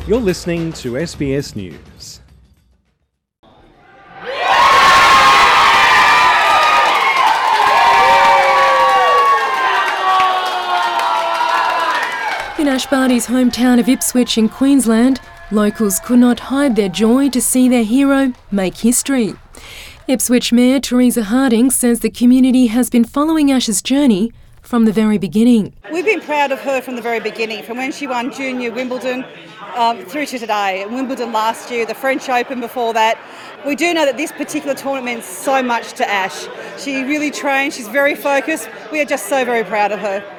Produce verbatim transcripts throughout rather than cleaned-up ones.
You're listening to S B S News. In Ash Barty's hometown of Ipswich in Queensland, locals could not hide their joy to see their hero make history. Ipswich Mayor Teresa Harding says the community has been following Ash's journey from the very beginning. We've been proud of her from the very beginning, from when she won Junior Wimbledon um, through to today. Wimbledon last year, the French Open before that. We do know that this particular tournament means so much to Ash. She really trains, she's very focused. We are just so very proud of her.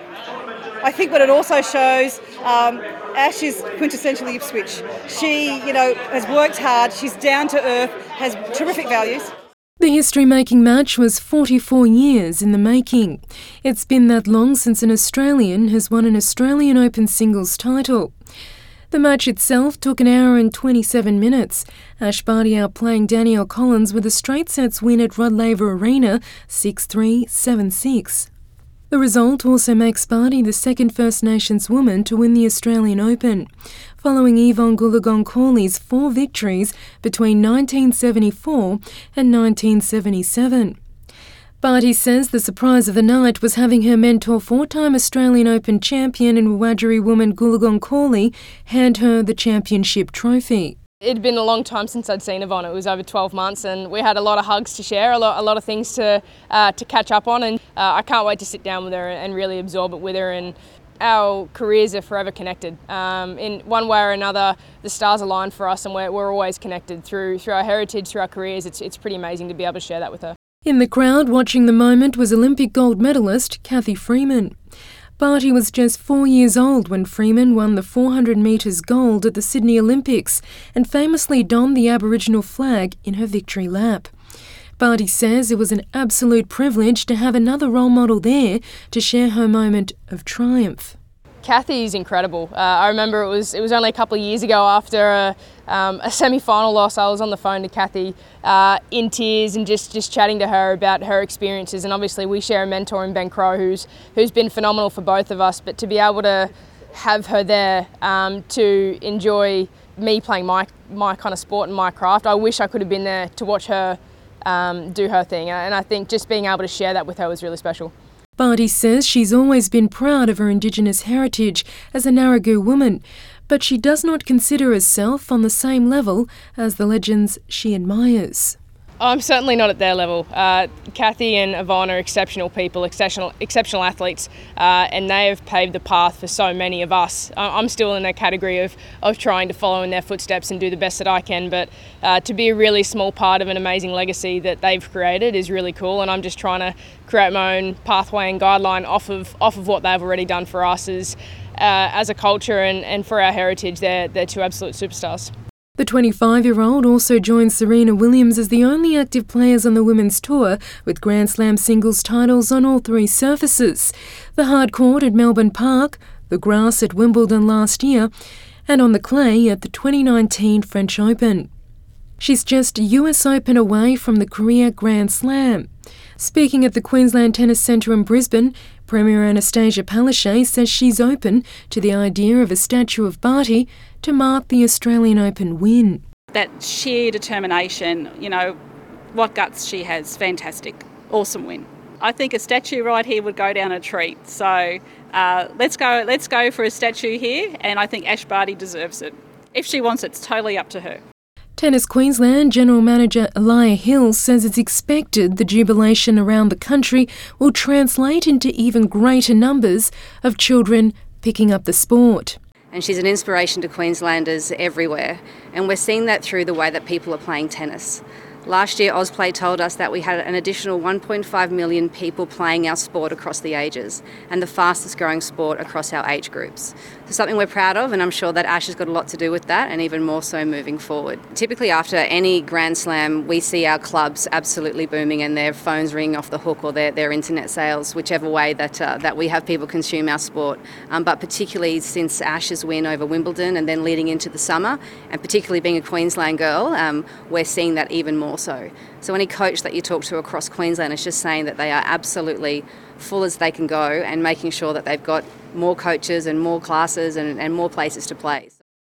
I think what it also shows, um, Ash is quintessentially Ipswich. She, you know, has worked hard, she's down to earth, has terrific values. The history-making match was forty-four years in the making. It's been that long since an Australian has won an Australian Open singles title. The match itself took an hour and twenty-seven minutes. Ash Barty outplaying Danielle Collins with a straight sets win at Rod Laver Arena, six three, seven six. The result also makes Barty the second First Nations woman to win the Australian Open, following Yvonne Goolagong-Cawley's four victories between nineteen seventy-four and nineteen seventy-seven. Barty says the surprise of the night was having her mentor four-time Australian Open champion and Wiradjuri woman Goolagong-Cawley hand her the championship trophy. It'd been a long time since I'd seen Yvonne. It was over twelve months, and we had a lot of hugs to share, a lot, a lot of things to uh, to catch up on, and uh, I can't wait to sit down with her and really absorb it with her. And our careers are forever connected. Um, in one way or another, the stars align for us, and we're, we're always connected through through our heritage, through our careers. It's it's pretty amazing to be able to share that with her. In the crowd watching the moment was Olympic gold medalist Cathy Freeman. Barty was just four years old when Freeman won the four hundred metres gold at the Sydney Olympics and famously donned the Aboriginal flag in her victory lap. Barty says it was an absolute privilege to have another role model there to share her moment of triumph. Cathy's incredible. Uh, I remember it was it was only a couple of years ago after a, um, a semi-final loss. I was on the phone to Cathy uh, in tears and just, just chatting to her about her experiences. And obviously we share a mentor in Ben Crowe who's who's been phenomenal for both of us. But to be able to have her there um, to enjoy me playing my my kind of sport and my craft, I wish I could have been there to watch her um, do her thing. And I think just being able to share that with her was really special. Barty says she's always been proud of her Indigenous heritage as a Narragoo woman, but she does not consider herself on the same level as the legends she admires. I'm certainly not at their level. Uh, Cathy and Yvonne are exceptional people, exceptional exceptional athletes, uh, and they have paved the path for so many of us. I'm still in a category of, of trying to follow in their footsteps and do the best that I can, but uh, to be a really small part of an amazing legacy that they've created is really cool, and I'm just trying to create my own pathway and guideline off of off of what they've already done for us as, uh, as a culture and, and for our heritage. They're, they're two absolute superstars. The twenty-five-year-old also joins Serena Williams as the only active players on the women's tour with Grand Slam singles titles on all three surfaces: the hard court at Melbourne Park, the grass at Wimbledon last year, and on the clay at the twenty nineteen French Open. She's just a U S Open away from the career Grand Slam. Speaking at the Queensland Tennis Centre in Brisbane, Premier Anastasia Palaszczuk says she's open to the idea of a statue of Barty to mark the Australian Open win. That sheer determination, you know, what guts she has, fantastic, awesome win. I think a statue right here would go down a treat. So uh, let's go, let's go for a statue here, and I think Ash Barty deserves it. If she wants it, it's totally up to her. Tennis Queensland General Manager Elia Hill says it's expected the jubilation around the country will translate into even greater numbers of children picking up the sport. And she's an inspiration to Queenslanders everywhere, and we're seeing that through the way that people are playing tennis. Last year, Ausplay told us that we had an additional one point five million people playing our sport across the ages, and the fastest growing sport across our age groups. So something we're proud of, and I'm sure that Ash has got a lot to do with that, and even more so moving forward. Typically after any Grand Slam, we see our clubs absolutely booming and their phones ringing off the hook, or their, their internet sales, whichever way that uh, that we have people consume our sport. Um, but particularly since Ash's win over Wimbledon and then leading into the summer, and particularly being a Queensland girl, um, we're seeing that even more so. So any coach that you talk to across Queensland is just saying that they are absolutely full as they can go and making sure that they've got more coaches and more classes and, and more places to play.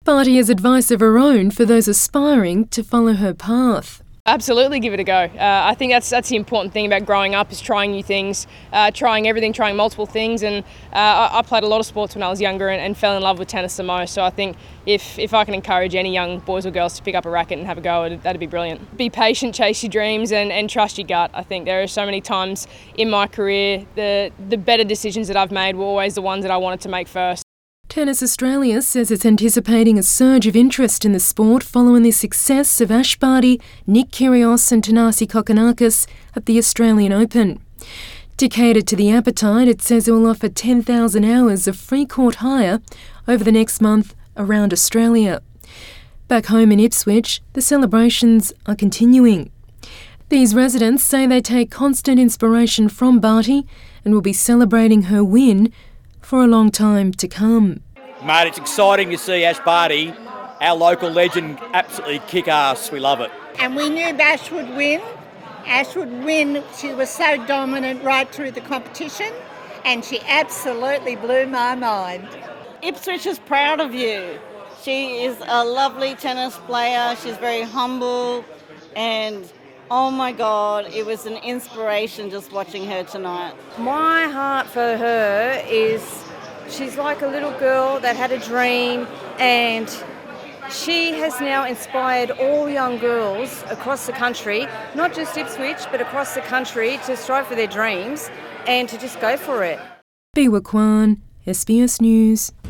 Barty has advice of her own for those aspiring to follow her path. Absolutely give it a go. Uh, I think that's that's the important thing about growing up, is trying new things, uh, trying everything, trying multiple things. And uh, I, I played a lot of sports when I was younger and, and fell in love with tennis the most. So I think if, if I can encourage any young boys or girls to pick up a racket and have a go, it'd, that'd be brilliant. Be patient, chase your dreams and, and trust your gut. I think there are so many times in my career, the, the better decisions that I've made were always the ones that I wanted to make first. Tennis Australia says it's anticipating a surge of interest in the sport following the success of Ash Barty, Nick Kyrgios and Thanasi Kokkinakis at the Australian Open. To cater to the appetite, it says it will offer ten thousand hours of free court hire over the next month around Australia. Back home in Ipswich, the celebrations are continuing. These residents say they take constant inspiration from Barty and will be celebrating her win for a long time to come. Mate, it's exciting to see Ash Barty, our local legend, absolutely kick ass. We love it. And we knew Ash would win. Ash would win. She was so dominant right through the competition, and she absolutely blew my mind. Ipswich is proud of you. She is a lovely tennis player. She's very humble, and oh my God, it was an inspiration just watching her tonight. My heart for her is she's like a little girl that had a dream, and she has now inspired all young girls across the country, not just Ipswich, but across the country, to strive for their dreams and to just go for it. Biwa Kwan, S B S News.